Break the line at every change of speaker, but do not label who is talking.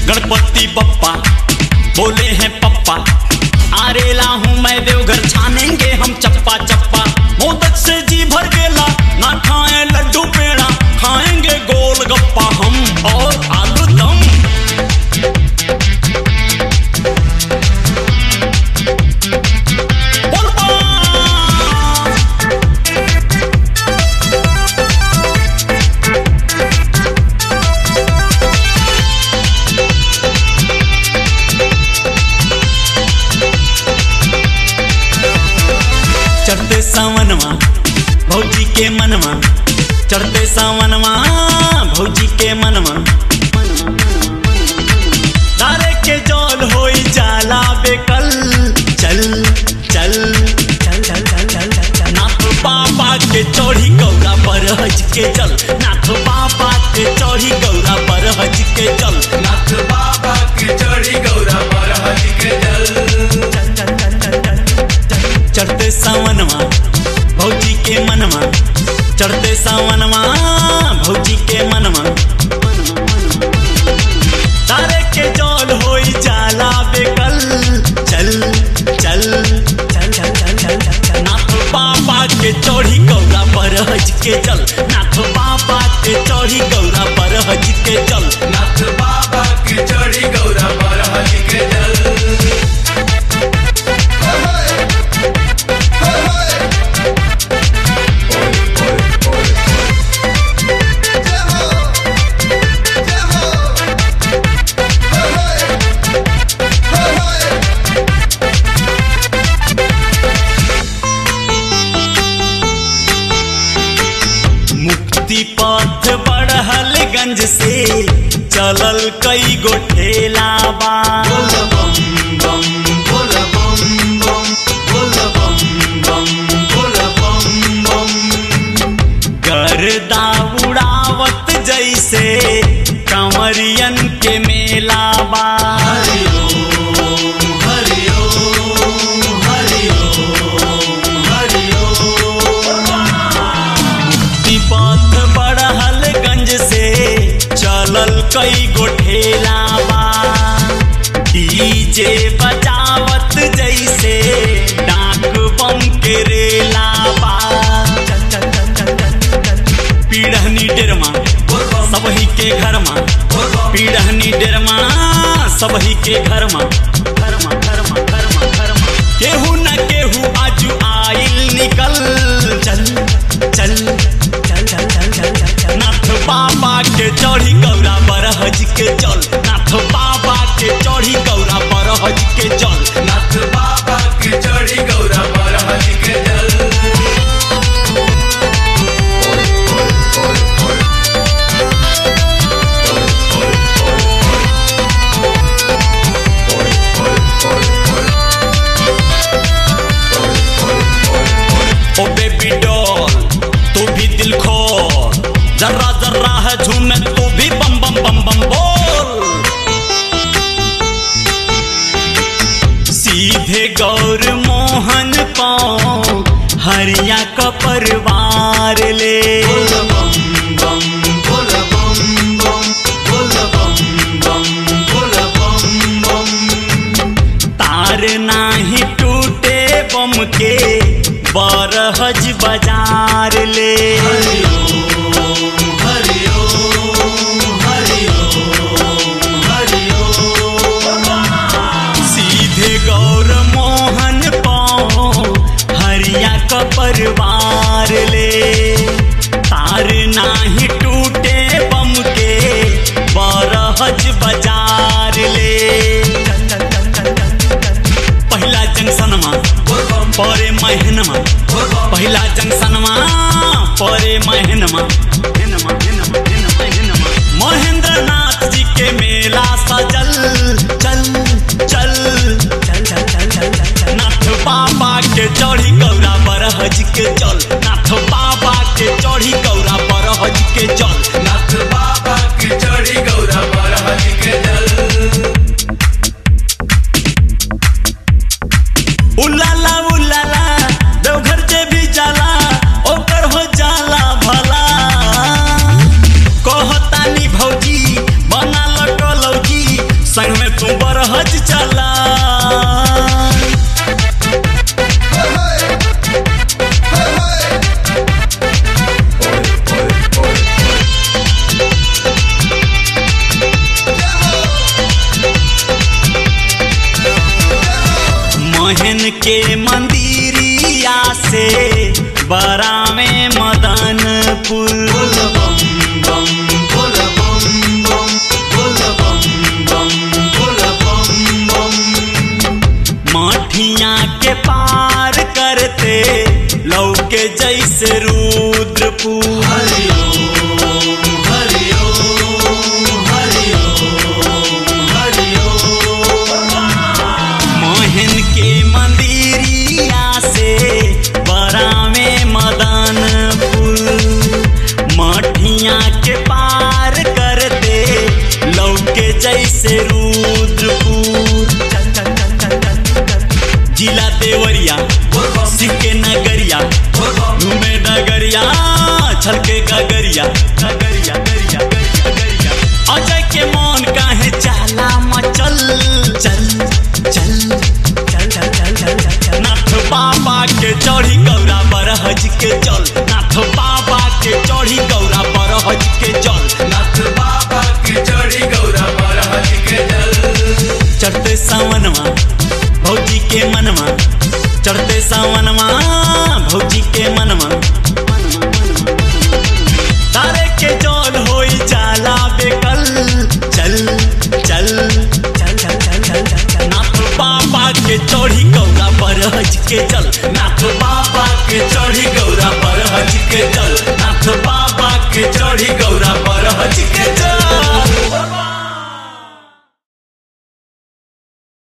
गणपति बप्पा बोले हैं पप्पा, आरेला हूँ मैं देवघर, छानेंगे हम चप्पा चप्पा। मोदक से जी भर गेला, ना खाएं लड्डू पेड़ा, खाएंगे गोल गप्पा हम और आलू दम। चढ़ते सावनवा भौजी के मनवा, चढ़ते सावनवा भौजी के मनवा। तारे के जौल होई जाला बेकल, चल चल चल चल चल चल चल। नाथ बाबा के चौड़ी गौरा पर हज के चल, नाथ बाबा के चौड़ी गौरा पर हज के चल,
नाथ बाबा के चढ़ी गौरा पर हज के चल।
चल चल चल चल चल। चढ़ते सावनवा भौजी के मनवा, चढ़ते सावनवा भौजी के मनवा। तारे के जौल होई जाला बेकल, चल चल चल चल चल चल चल। नाथ बाबा के चौड़ी गौरा पर हज के चल, नाथ बाबा के चौड़ी गौरा पर हज के चल,
नाथ बाबा के चढ़ी गौरा पर हज के चल।
पथ बढ़हलगंज से चलल कई गो ठेला बा।
बोल बम बम, बोल बम बम, बोल बम बम, बोल बम बम।
गर्दा उड़ावत जैसे कंवरियन के मेला बा।
हरि ओम हरि ओम हरि ओम हरि ओम।
पथ बढ़हलगंज से चलल कई गो ठेला बा। डीजे बजावत जैसे डाक बम के रेला बा। चल चल चल चल चल चल। पीढ़नी डेरमा सबही के घर में, पीढ़नी डेरमा सबही के घर में, घर में घर में घर में घर में। केहू न केहू आजू आइल निकल, चल चल चल चल चल चल चल। नाथ बाबा के चौड़ी गौरा पर हज के चल, नाथ बाबा के चौड़ी गौरा पर हज के चल,
नाथ बाबा के चढ़ी गौरा पर हज के चल।
ओ बेबी डॉल तू भी दिल खोल, जर्रा जर्रा है झूमे तू भी बम बम बम बम बोल। सीधे गौर मोहन पाओ हरिया का परिवार ले।
बोल बम बम, बोल बम बम, बोल बम बम, बोल बम बम।
तार नाही टूटे बम के बरहज बाजार ले।
हरि ओम हरि ओम हरि ओम हरि ओम।
सीधे गौर मोहन पाओ हरिया का परिवार ले। तार नाही टूटे बम के बरहज बाजार ले। चल चल चल चल चल चल। पहिला जंक्शनमा परे महीनमा, पहिला जंक्शनमा परे महीनमा। महेंद्र नाथ जी के मेला सजल, चल चल चल चल चल चल चल। नाथ बाबा के चौड़ी गौरा पर हज के चल, नाथ बाबा के चौड़ी गौरा पर हज के चल,
नाथ बाबा के चढ़ी गौरा पर हज के चल।
उलाला उलाला देवघर जे भी जाला ओकर हो जाला भला। से रुद्रपुर, जिला देवरिया शिव के नगरिया, घूमे डगरिया छलके गगरिया, गगरिया गरिया गरिया गरिया। अजय के मन काहे चाला मचल, चल चल चल चल चल चल चल। नाथ बाबा के चढ़ी गौरा बरहज के जल, नाथ बाबा के चढ़ी गौरा बरहज के जल,
नाथ बाबा के चढ़ी गौरा बरहज के जल।
चढ़ते सावनमा भौजी के मनवा, चढ़ते सावनमा भौजी के मनवा, तारे के जल होई जाला बेकल, चल चल चल चल चल चल चल। नाथ बाबा के चढ़ी गौरा बरहज के जल,
नाथ बाबा के चढ़ी गौरा बरहज के जल, नाथ बाबा के चढ़ी गौरा बरहज के जल।